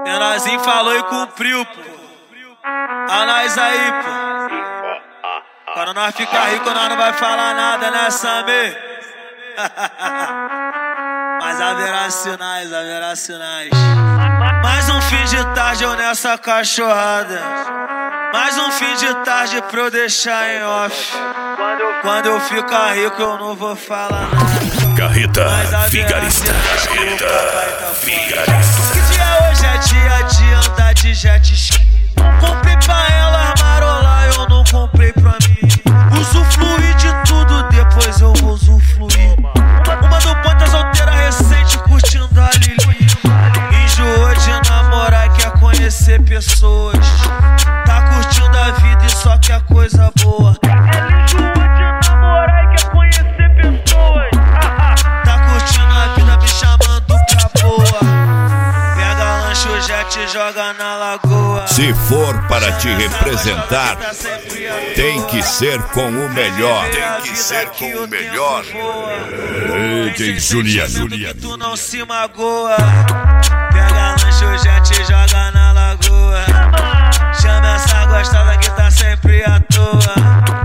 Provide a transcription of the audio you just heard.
Menorzinho falou e cumpriu, pô. A nós aí, pô. Quando nós ficar rico, nós não vai falar nada, né, Samir? Mas haverá sinais, haverá sinais. Mais um fim de tarde eu nessa cachorrada. Mais um fim de tarde pra eu deixar em off. Quando eu ficar rico eu não vou falar nada. Carreta Vigarista. Carreta Vigarista. Que dia hoje é dia de andar de jet ski. Comprei pra ela marolar, eu não comprei pra mim. Usufruir de tudo, depois eu vou usufruir. Uma do ponta solteira recente, curtindo a Lili. Enjoou de namorar e quer conhecer pessoas. Tá curtindo a vida e só quer coisa boa. Ela enjoou de namorar e quer conhecer pessoas. Tá curtindo a vida me chamando pra boa. Pega lanche, o jet joga na lagoa. Se for para te representar, tem que ser com o melhor. Tem que ser com o melhor. Tem Juliano. Tu não se magoa. Pega lanche, o jet joga na lagoa. Chama essa gostosa que tá sempre à toa.